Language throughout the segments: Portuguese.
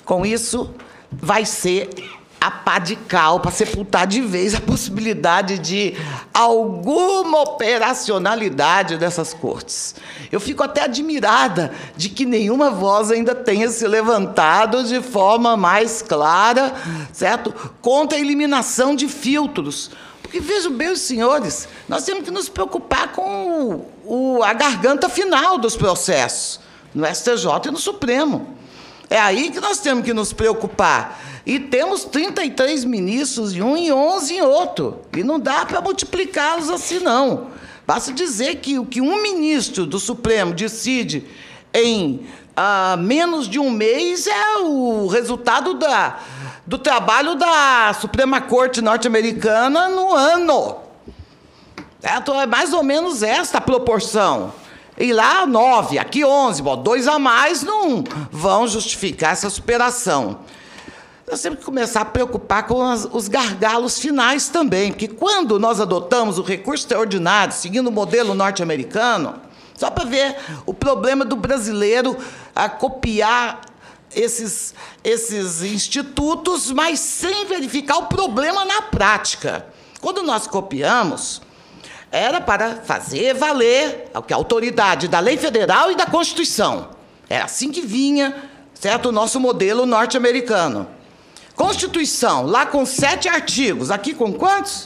Com isso, vai ser a pá de cal para sepultar de vez a possibilidade de alguma operacionalidade dessas cortes. Eu fico até admirada de que nenhuma voz ainda tenha se levantado de forma mais clara, certo? Contra a eliminação de filtros. Porque, vejam bem, os senhores, nós temos que nos preocupar com a garganta final dos processos, no STJ e no Supremo. É aí que nós temos que nos preocupar. E temos 33 ministros em um e 11 em outro. E não dá para multiplicá-los assim, não. Basta dizer que o que um ministro do Supremo decide em menos de um mês é o resultado do trabalho da Suprema Corte norte-americana no ano. Então, é mais ou menos esta a proporção. E lá 9, aqui 11, bom, 2 a mais não vão justificar essa superação. Nós temos que começar a preocupar com os gargalos finais também, porque quando nós adotamos o recurso extraordinário, seguindo o modelo norte-americano, só para ver o problema do brasileiro a copiar esses institutos, mas sem verificar o problema na prática. Quando nós copiamos, era para fazer valer a autoridade da lei federal e da Constituição. Era assim que vinha, certo, o nosso modelo norte-americano. Constituição, lá com 7 artigos. Aqui com quantos?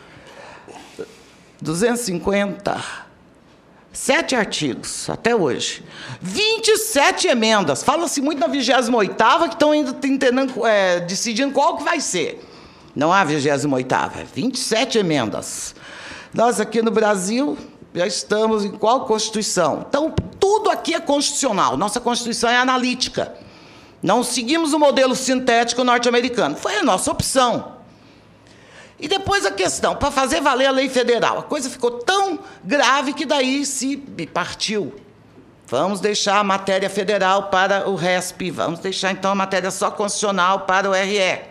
250. 7 artigos, até hoje. 27 emendas. Fala-se muito na 28ª, que estão ainda decidindo qual que vai ser. Não há 28ª, é 27 emendas. Nós aqui no Brasil já estamos em qual Constituição? Então, tudo aqui é constitucional. Nossa Constituição é analítica. Não seguimos o modelo sintético norte-americano. Foi a nossa opção. E depois a questão, para fazer valer a lei federal. A coisa ficou tão grave que daí se partiu. Vamos deixar a matéria federal para o RESP. Vamos deixar, então, a matéria só constitucional para o RE.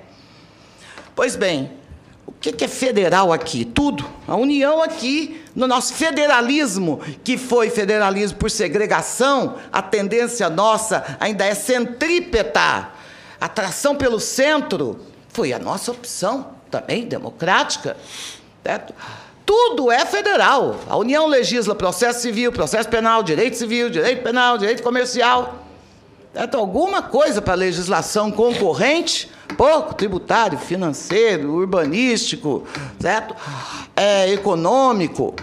Pois bem, o que é federal aqui? Tudo. A União aqui, no nosso federalismo, que foi federalismo por segregação, a tendência nossa ainda é centrípeta. A atração pelo centro foi a nossa opção, também democrática. Certo? Tudo é federal. A União legisla processo civil, processo penal, direito civil, direito penal, direito comercial. Certo? Alguma coisa para a legislação concorrente, pouco, tributário, financeiro, urbanístico, certo? Econômico,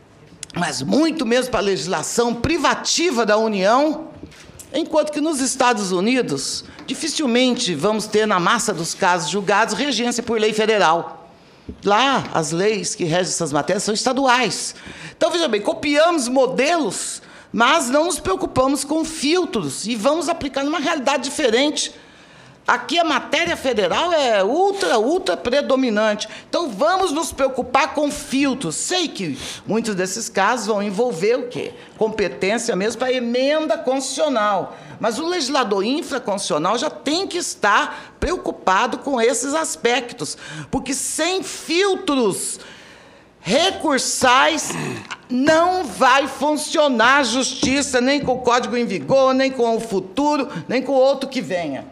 mas muito mesmo para a legislação privativa da União, enquanto que nos Estados Unidos, dificilmente vamos ter, na massa dos casos julgados, regência por lei federal. Lá, as leis que regem essas matérias são estaduais. Então, veja bem, copiamos modelos, mas não nos preocupamos com filtros e vamos aplicar numa realidade diferente. Aqui a matéria federal é ultra predominante. Então, vamos nos preocupar com filtros. Sei que muitos desses casos vão envolver o quê? Competência mesmo para emenda constitucional. Mas o legislador infraconstitucional já tem que estar preocupado com esses aspectos, porque sem filtros recursais não vai funcionar a justiça, nem com o código em vigor, nem com o futuro, nem com o outro que venha.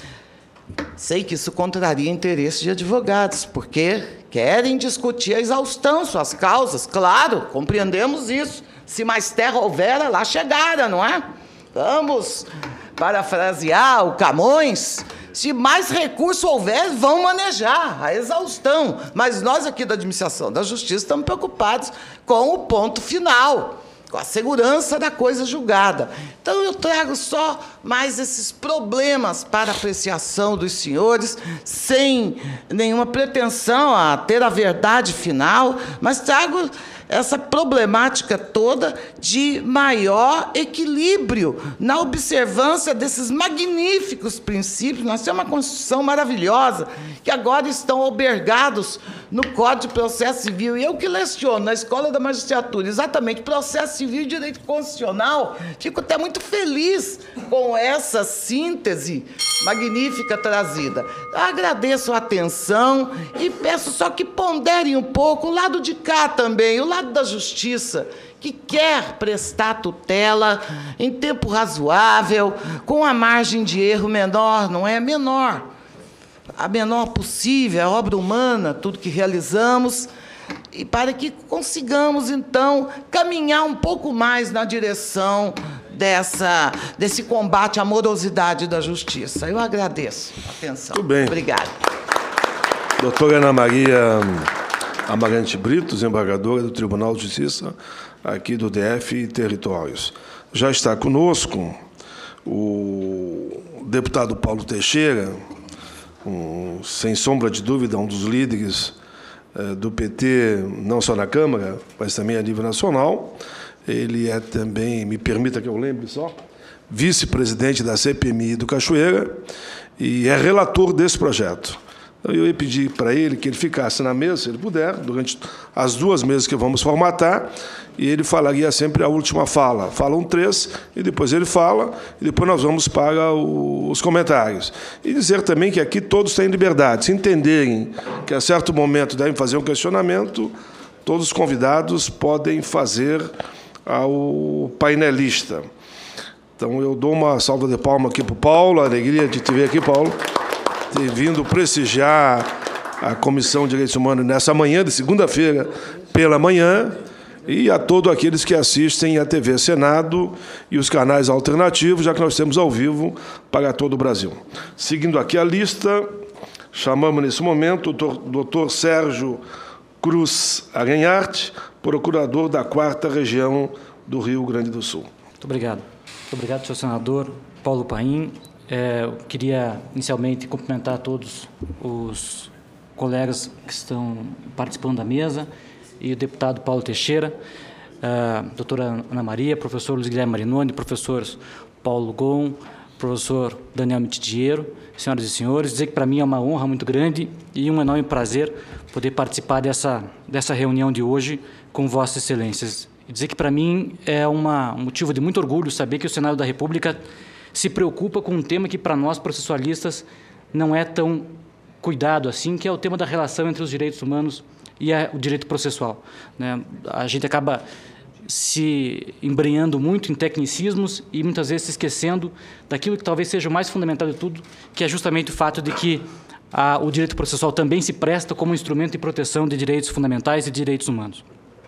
Sei que isso contraria interesse de advogados, porque querem discutir a exaustão, suas causas. Claro, compreendemos isso. Se mais terra houver, lá chegara, não é? Vamos parafrasear o Camões. Se mais recurso houver, vão manejar a exaustão. Mas nós aqui da administração da justiça estamos preocupados com o ponto final, com a segurança da coisa julgada. Então, eu trago só mais esses problemas para apreciação dos senhores, sem nenhuma pretensão a ter a verdade final, mas trago essa problemática toda de maior equilíbrio na observância desses magníficos princípios. Nós temos uma Constituição maravilhosa, que agora estão albergados no Código de Processo Civil. E eu que leciono na Escola da Magistratura, exatamente, processo civil e direito constitucional, fico até muito feliz com essa síntese magnífica trazida. Eu agradeço a atenção e peço só que ponderem um pouco o lado de cá também, o lado da justiça, que quer prestar tutela em tempo razoável, com a margem de erro menor, não é menor, a menor possível, a obra humana, tudo que realizamos, e para que consigamos, então, caminhar um pouco mais na direção desse combate à morosidade da justiça. Eu agradeço a atenção. Muito bem. Obrigado. Doutora Ana Maria Amarante Brito, desembargadora do Tribunal de Justiça, aqui do DF e Territórios. Já está conosco o deputado Paulo Teixeira, sem sombra de dúvida, um dos líderes do PT, não só na Câmara, mas também a nível nacional. Ele é também, me permita que eu lembre só, vice-presidente da CPMI do Cachoeira e é relator desse projeto. Eu ia pedir para ele que ele ficasse na mesa, se ele puder, durante as 2 mesas que vamos formatar, e ele falaria sempre a última fala. Falam 3, e depois ele fala, e depois nós vamos para os comentários. E dizer também que aqui todos têm liberdade. Se entenderem que a certo momento devem fazer um questionamento, todos os convidados podem fazer ao painelista. Então, eu dou uma salva de palmas aqui para o Paulo, a alegria de te ver aqui, Paulo, ter vindo prestigiar a Comissão de Direitos Humanos nessa manhã, de segunda-feira, pela manhã, e a todos aqueles que assistem à TV Senado e os canais alternativos, já que nós temos ao vivo para todo o Brasil. Seguindo aqui a lista, chamamos nesse momento o doutor Sérgio Cruz Aranharte, procurador da 4ª Região do Rio Grande do Sul. Muito obrigado. Muito obrigado, senhor senador Paulo Paim. Eu queria, inicialmente, cumprimentar todos os colegas que estão participando da mesa e o deputado Paulo Teixeira, doutora Ana Maria, professor Luiz Guilherme Marinoni, professores Paulo Gon, professor Daniel Mitidiero, senhoras e senhores, dizer que para mim é uma honra muito grande e um enorme prazer poder participar dessa reunião de hoje com Vossas Excelências. E dizer que para mim é um motivo de muito orgulho saber que o Senado da República se preocupa com um tema que para nós processualistas não é tão cuidado assim, que é o tema da relação entre os direitos humanos e o direito processual, né? A gente acaba se embrenhando muito em tecnicismos e muitas vezes se esquecendo daquilo que talvez seja o mais fundamental de tudo, que é justamente o fato de que o direito processual também se presta como instrumento de proteção de direitos fundamentais e direitos humanos.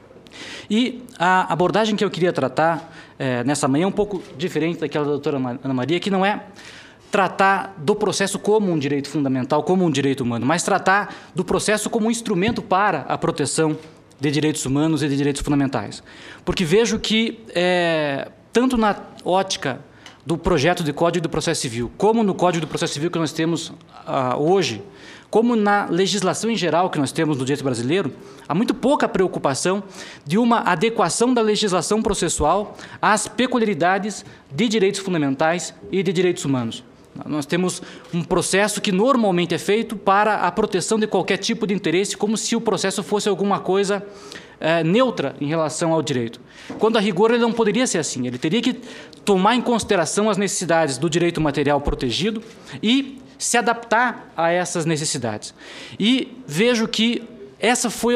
E a abordagem que eu queria tratar nessa manhã é um pouco diferente daquela da doutora Ana Maria, que não é tratar do processo como um direito fundamental, como um direito humano, mas tratar do processo como um instrumento para a proteção de direitos humanos e de direitos fundamentais. Porque vejo que, tanto na ótica do projeto de Código do Processo Civil, como no Código do Processo Civil que nós temos hoje, como na legislação em geral que nós temos no direito brasileiro, há muito pouca preocupação de uma adequação da legislação processual às peculiaridades de direitos fundamentais e de direitos humanos. Nós temos um processo que normalmente é feito para a proteção de qualquer tipo de interesse, como se o processo fosse alguma coisa neutra em relação ao direito. Quando, a rigor, ele não poderia ser assim. Ele teria que tomar em consideração as necessidades do direito material protegido e se adaptar a essas necessidades. E vejo que esse foi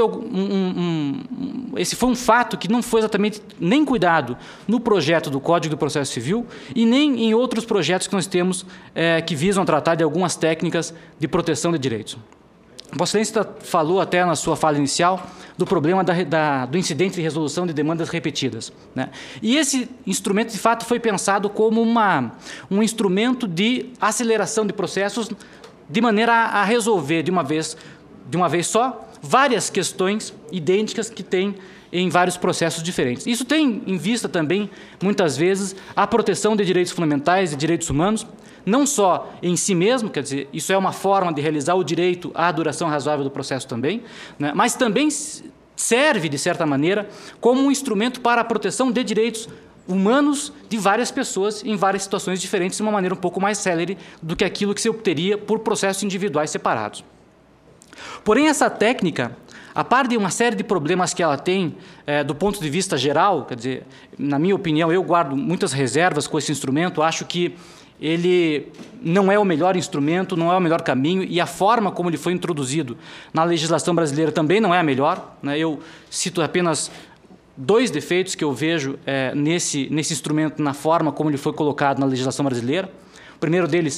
um fato que não foi exatamente nem cuidado no projeto do Código do Processo Civil e nem em outros projetos que nós temos que visam tratar de algumas técnicas de proteção de direitos. Vossa Excelência falou até na sua fala inicial do problema do incidente de resolução de demandas repetidas, né? E esse instrumento, de fato, foi pensado como um instrumento de aceleração de processos de maneira a resolver de uma vez só várias questões idênticas que tem em vários processos diferentes. Isso tem em vista também, muitas vezes, a proteção de direitos fundamentais e direitos humanos, não só em si mesmo, quer dizer, isso é uma forma de realizar o direito à duração razoável do processo também, né, mas também serve, de certa maneira, como um instrumento para a proteção de direitos humanos de várias pessoas em várias situações diferentes, de uma maneira um pouco mais célere do que aquilo que se obteria por processos individuais separados. Porém, essa técnica, a par de uma série de problemas que ela tem do ponto de vista geral, quer dizer, na minha opinião, eu guardo muitas reservas com esse instrumento, acho que ele não é o melhor instrumento, não é o melhor caminho, e a forma como ele foi introduzido na legislação brasileira também não é a melhor, né? Eu cito apenas 2 defeitos que eu vejo nesse instrumento, na forma como ele foi colocado na legislação brasileira. O primeiro deles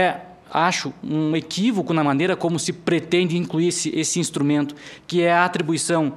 acho um equívoco na maneira como se pretende incluir esse instrumento, que é a atribuição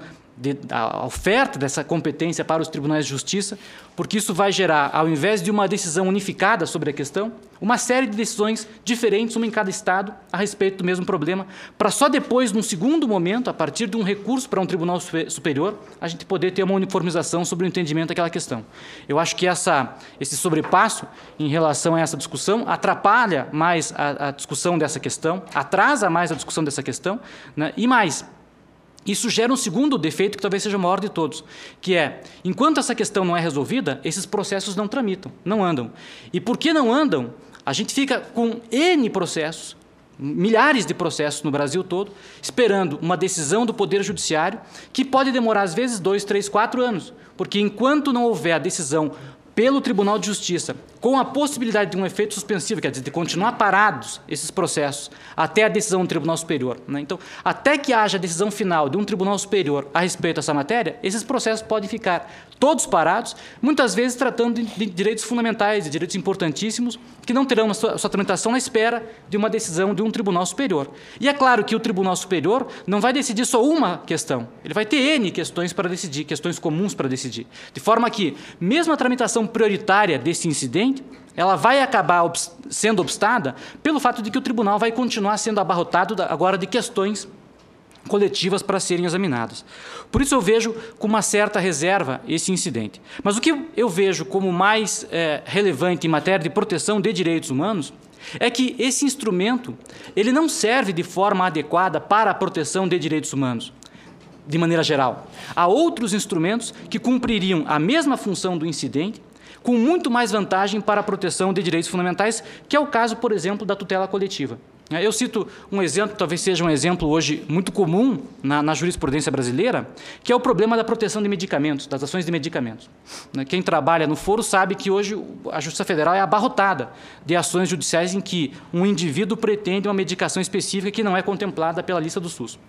a oferta dessa competência para os tribunais de justiça, porque isso vai gerar, ao invés de uma decisão unificada sobre a questão, uma série de decisões diferentes, uma em cada estado, a respeito do mesmo problema, para só depois, num segundo momento, a partir de um recurso para um tribunal superior, a gente poder ter uma uniformização sobre o entendimento daquela questão. Eu acho que esse sobrepasso em relação a essa discussão atrapalha mais a discussão dessa questão, atrasa mais a discussão dessa questão, né? E mais, isso gera um segundo defeito que talvez seja o maior de todos, que é, enquanto essa questão não é resolvida, esses processos não tramitam, não andam. E por que não andam? A gente fica com N processos, milhares de processos no Brasil todo, esperando uma decisão do Poder Judiciário, que pode demorar, às vezes, 2, 3, 4 anos, porque enquanto não houver a decisão pelo Tribunal de Justiça, com a possibilidade de um efeito suspensivo, quer dizer, de continuar parados esses processos até a decisão do Tribunal Superior, né? Então, até que haja a decisão final de um Tribunal Superior a respeito dessa matéria, esses processos podem ficar todos parados, muitas vezes tratando de direitos fundamentais, de direitos importantíssimos, que não terão a sua tramitação na espera de uma decisão de um Tribunal Superior. E é claro que o Tribunal Superior não vai decidir só uma questão, ele vai ter N questões para decidir, questões comuns para decidir, de forma que, mesmo a tramitação prioritária desse incidente, ela vai acabar sendo obstada pelo fato de que o tribunal vai continuar sendo abarrotado agora de questões coletivas para serem examinadas. Por isso eu vejo com uma certa reserva esse incidente. Mas o que eu vejo como mais relevante em matéria de proteção de direitos humanos é que esse instrumento ele não serve de forma adequada para a proteção de direitos humanos, de maneira geral. Há outros instrumentos que cumpririam a mesma função do incidente, com muito mais vantagem para a proteção de direitos fundamentais, que é o caso, por exemplo, da tutela coletiva. Eu cito um exemplo, talvez seja um exemplo hoje muito comum na jurisprudência brasileira, que é o problema da proteção de medicamentos, das ações de medicamentos. Quem trabalha no foro sabe que hoje a Justiça Federal é abarrotada de ações judiciais em que um indivíduo pretende uma medicação específica que não é contemplada pela lista do SUS.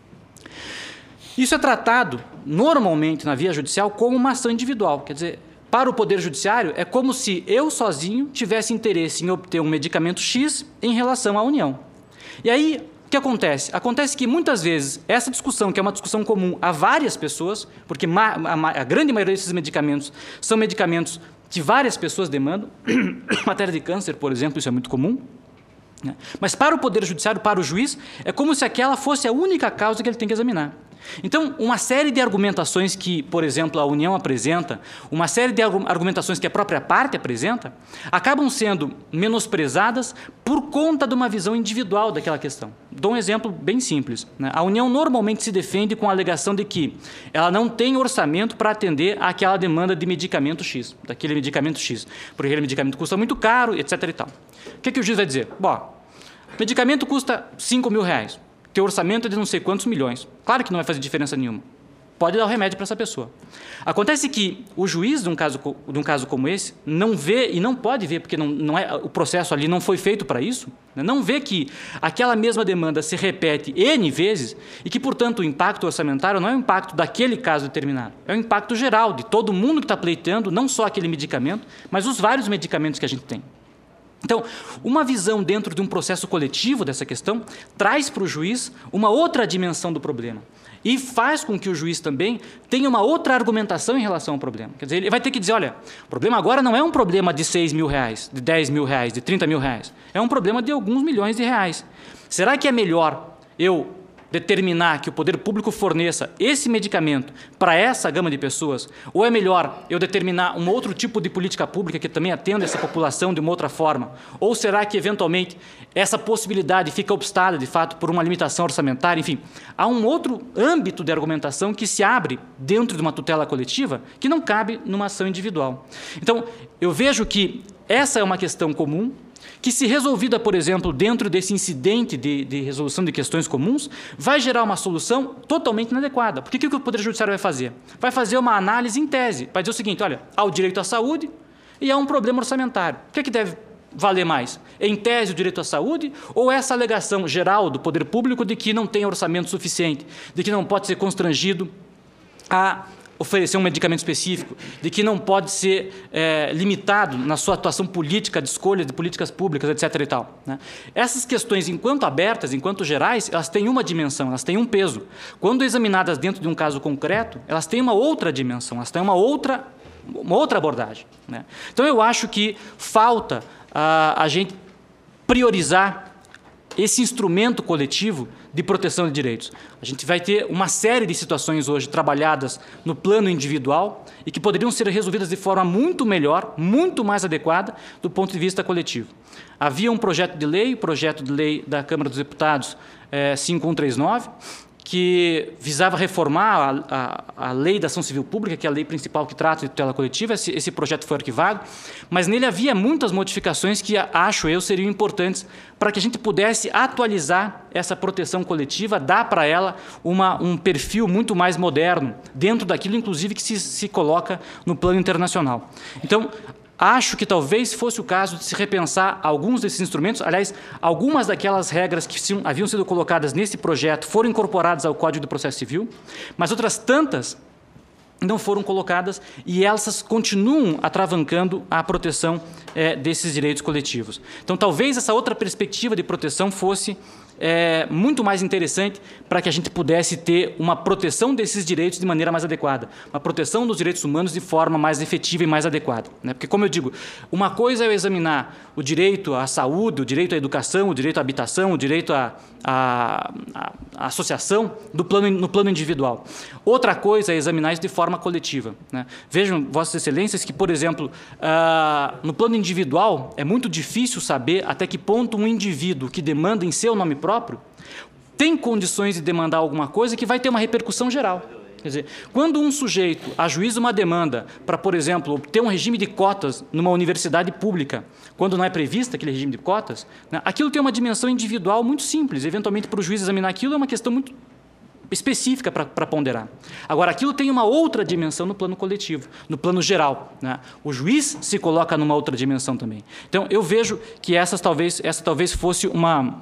Isso é tratado, normalmente, na via judicial, como uma ação individual, quer dizer, para o Poder Judiciário, é como se eu sozinho tivesse interesse em obter um medicamento X em relação à União. E aí, o que acontece? Acontece que, muitas vezes, essa discussão, que é uma discussão comum a várias pessoas, porque a grande maioria desses medicamentos são medicamentos que várias pessoas demandam, em matéria de câncer, por exemplo, isso é muito comum, né? Mas para o Poder Judiciário, para o juiz, é como se aquela fosse a única causa que ele tem que examinar. Então, uma série de argumentações que, por exemplo, a União apresenta, uma série de argumentações que a própria parte apresenta, acabam sendo menosprezadas por conta de uma visão individual daquela questão. Dou um exemplo bem simples, né? A União normalmente se defende com a alegação de que ela não tem orçamento para atender àquela demanda de medicamento X, daquele medicamento X, porque aquele medicamento custa muito caro, etc. e tal. O que o juiz vai dizer? Bom, o medicamento custa R$5.000. Teu orçamento é de não sei quantos milhões. Claro que não vai fazer diferença nenhuma. Pode dar o remédio para essa pessoa. Acontece que o juiz, de um caso como esse, não vê e não pode ver, porque o processo ali não foi feito para isso, né? Não vê que aquela mesma demanda se repete N vezes e que, portanto, o impacto orçamentário não é o impacto daquele caso determinado, é o impacto geral de todo mundo que está pleiteando, não só aquele medicamento, mas os vários medicamentos que a gente tem. Então, uma visão dentro de um processo coletivo dessa questão traz para o juiz uma outra dimensão do problema e faz com que o juiz também tenha uma outra argumentação em relação ao problema. Quer dizer, ele vai ter que dizer, olha, o problema agora não é um problema de R$6.000, de R$10.000, de R$30.000, é um problema de alguns milhões de reais. Será que é melhor eu determinar que o poder público forneça esse medicamento para essa gama de pessoas, ou é melhor eu determinar um outro tipo de política pública que também atenda essa população de uma outra forma? Ou será que, eventualmente, essa possibilidade fica obstada, de fato, por uma limitação orçamentária? Enfim, há um outro âmbito de argumentação que se abre dentro de uma tutela coletiva que não cabe numa ação individual. Então, eu vejo que essa é uma questão comum, que, se resolvida, por exemplo, dentro desse incidente de resolução de questões comuns, vai gerar uma solução totalmente inadequada. Porque o que o Poder Judiciário vai fazer? Vai fazer uma análise em tese, vai dizer o seguinte, olha, há o direito à saúde e há um problema orçamentário. O que é que deve valer mais? Em tese, o direito à saúde, ou essa alegação geral do poder público de que não tem orçamento suficiente, de que não pode ser constrangido a oferecer um medicamento específico, de que não pode ser limitado na sua atuação política, de escolha de políticas públicas, etc. e tal, né? Essas questões, enquanto abertas, enquanto gerais, elas têm uma dimensão, elas têm um peso. Quando examinadas dentro de um caso concreto, elas têm uma outra dimensão, elas têm uma outra abordagem, né? Então, eu acho que falta a gente priorizar esse instrumento coletivo de proteção de direitos. A gente vai ter uma série de situações hoje trabalhadas no plano individual e que poderiam ser resolvidas de forma muito melhor, muito mais adequada do ponto de vista coletivo. Havia um projeto de lei da Câmara dos Deputados 5139, que visava reformar a lei da ação civil pública, que é a lei principal que trata de tutela coletiva. Esse projeto foi arquivado, mas nele havia muitas modificações que, acho eu, seriam importantes para que a gente pudesse atualizar essa proteção coletiva, dar para ela um perfil muito mais moderno, dentro daquilo, inclusive, que se coloca no plano internacional. Então, acho que talvez fosse o caso de se repensar alguns desses instrumentos. Aliás, algumas daquelas regras que haviam sido colocadas nesse projeto foram incorporadas ao Código do Processo Civil, mas outras tantas não foram colocadas e elas continuam atravancando a proteção desses direitos coletivos. Então, talvez essa outra perspectiva de proteção fosse muito mais interessante para que a gente pudesse ter uma proteção desses direitos de maneira mais adequada, uma proteção dos direitos humanos de forma mais efetiva e mais adequada, né? Porque, como eu digo, uma coisa é eu examinar o direito à saúde, o direito à educação, o direito à habitação, o direito à associação no plano individual. Outra coisa é examinar isso de forma coletiva, né? Vejam, Vossas Excelências, que, por exemplo, no plano individual é muito difícil saber até que ponto um indivíduo que demanda em seu nome próprio tem condições de demandar alguma coisa que vai ter uma repercussão geral. Quer dizer, quando um sujeito ajuiza uma demanda para, por exemplo, obter um regime de cotas numa universidade pública, quando não é previsto aquele regime de cotas, né, aquilo tem uma dimensão individual muito simples. Eventualmente, para o juiz examinar aquilo, é uma questão muito específica para ponderar. Agora, aquilo tem uma outra dimensão no plano coletivo, no plano geral, né? O juiz se coloca numa outra dimensão também. Então, eu vejo que essa talvez fosse uma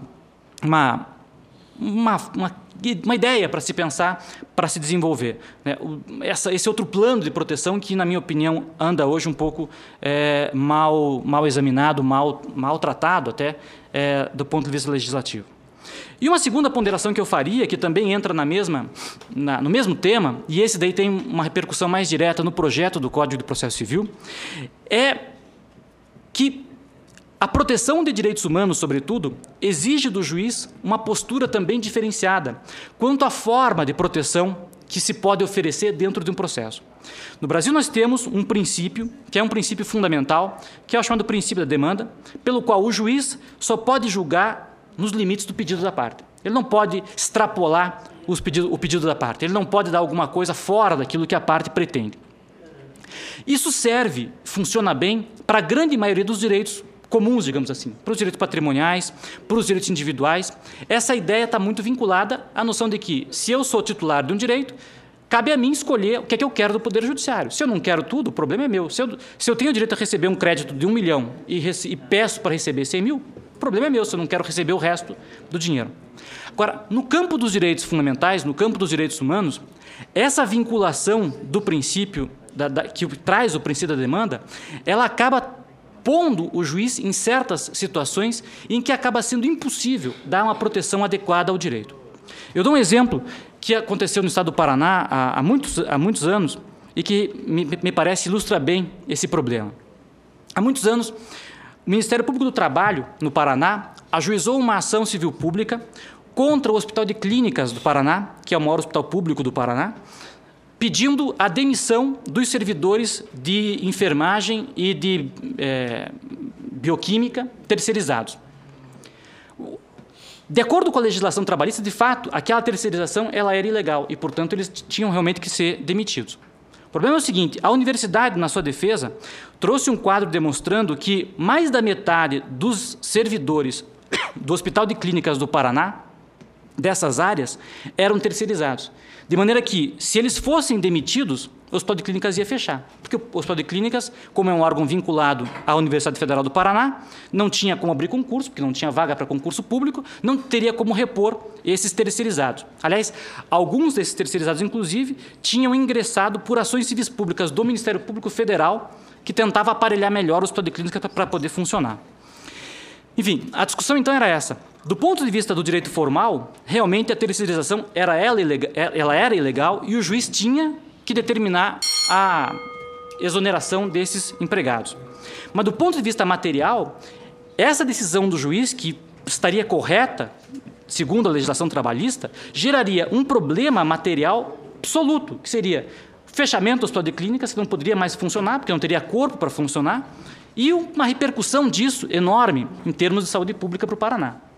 ideia para se pensar, para se desenvolver, né? Esse outro plano de proteção que, na minha opinião, anda hoje um pouco mal examinado, mal tratado até do ponto de vista legislativo. E uma segunda ponderação que eu faria, que também entra no mesmo tema, e esse daí tem uma repercussão mais direta no projeto do Código de Processo Civil, é que a proteção de direitos humanos, sobretudo, exige do juiz uma postura também diferenciada quanto à forma de proteção que se pode oferecer dentro de um processo. No Brasil, nós temos um princípio, que é um princípio fundamental, que é o chamado princípio da demanda, pelo qual o juiz só pode julgar nos limites do pedido da parte. Ele não pode extrapolar o pedido da parte, ele não pode dar alguma coisa fora daquilo que a parte pretende. Isso funciona bem para a grande maioria dos direitos comuns, digamos assim, para os direitos patrimoniais, para os direitos individuais. Essa ideia está muito vinculada à noção de que, se eu sou titular de um direito, cabe a mim escolher o que é que eu quero do Poder Judiciário. Se eu não quero tudo, o problema é meu. Se eu tenho o direito a receber um crédito de 1 milhão e peço para receber 100 mil, o problema é meu, se eu não quero receber o resto do dinheiro. Agora, no campo dos direitos fundamentais, no campo dos direitos humanos, essa vinculação do princípio, que traz o princípio da demanda, ela acaba pondo o juiz em certas situações em que acaba sendo impossível dar uma proteção adequada ao direito. Eu dou um exemplo que aconteceu no estado do Paraná há muitos anos e que me parece ilustra bem esse problema. Há muitos anos, o Ministério Público do Trabalho, no Paraná, ajuizou uma ação civil pública contra o Hospital de Clínicas do Paraná, que é o maior hospital público do Paraná, pedindo a demissão dos servidores de enfermagem e de bioquímica terceirizados. De acordo com a legislação trabalhista, de fato, aquela terceirização ela era ilegal e, portanto, eles tinham realmente que ser demitidos. O problema é o seguinte: a universidade, na sua defesa, trouxe um quadro demonstrando que mais da metade dos servidores do Hospital de Clínicas do Paraná dessas áreas eram terceirizados. De maneira que, se eles fossem demitidos, o Hospital de Clínicas ia fechar. Porque o Hospital de Clínicas, como é um órgão vinculado à Universidade Federal do Paraná, não tinha como abrir concurso, porque não tinha vaga para concurso público, não teria como repor esses terceirizados. Aliás, alguns desses terceirizados, inclusive, tinham ingressado por ações civis públicas do Ministério Público Federal, que tentava aparelhar melhor o Hospital de Clínicas para poder funcionar. Enfim, a discussão então era essa. Do ponto de vista do direito formal, realmente a terceirização ela era ilegal e o juiz tinha que determinar a exoneração desses empregados. Mas do ponto de vista material, essa decisão do juiz, que estaria correta, segundo a legislação trabalhista, geraria um problema material absoluto, que seria fechamento do Hospital de Clínicas, que não poderia mais funcionar, porque não teria corpo para funcionar, e uma repercussão disso enorme em termos de saúde pública para o Paraná.